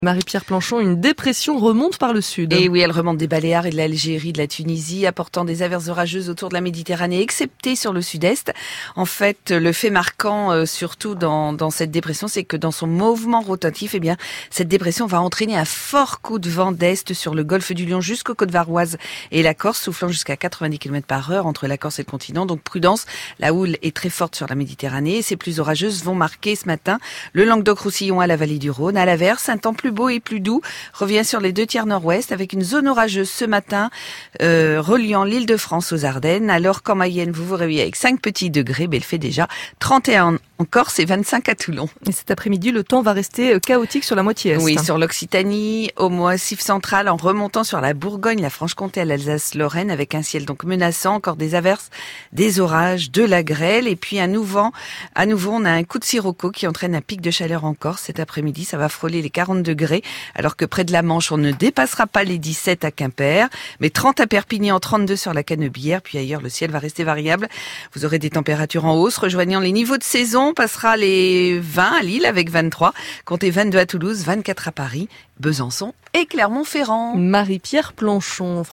Marie-Pierre Planchon, une dépression remonte par le sud. Et oui, elle remonte des Baléares et de l'Algérie, de la Tunisie, apportant des averses orageuses autour de la Méditerranée, excepté sur le sud-est. En fait, le fait marquant, surtout dans cette dépression, c'est que dans son mouvement rotatif, cette dépression va entraîner un fort coup de vent d'est sur le golfe du Lion jusqu'aux côtes varoises et la Corse, soufflant jusqu'à 90 km/h entre la Corse et le continent. Donc prudence, la houle est très forte sur la Méditerranée et ces pluies orageuses vont marquer ce matin le Languedoc-Roussillon à la vallée du Rhône, à l'averse, un temps plus beau et plus doux revient sur les 2 tiers nord-ouest avec une zone orageuse ce matin reliant l'Île-de-France aux Ardennes, alors qu'en Mayenne vous vous réveillez avec 5 petits degrés, mais il fait déjà 31 en Corse et 25 à Toulon. Et cet après-midi, le temps va rester chaotique sur la moitié est. Oui, sur l'Occitanie, au Massif central, en remontant sur la Bourgogne, la Franche-Comté, l'Alsace, Lorraine, avec un ciel donc menaçant, encore des averses, des orages, de la grêle, et puis à nouveau, on a un coup de sirocco qui entraîne un pic de chaleur en Corse. Cet après-midi, ça va frôler les 40 degrés, alors que près de la Manche, on ne dépassera pas les 17 à Quimper, mais 30 à Perpignan, 32 sur la Canebière, puis ailleurs, le ciel va rester variable. Vous aurez des températures en hausse, rejoignant les niveaux de saison. On passera les 20 à Lille avec 23, comptez 22 à Toulouse, 24 à Paris, Besançon et Clermont-Ferrand. Marie-Pierre Planchon.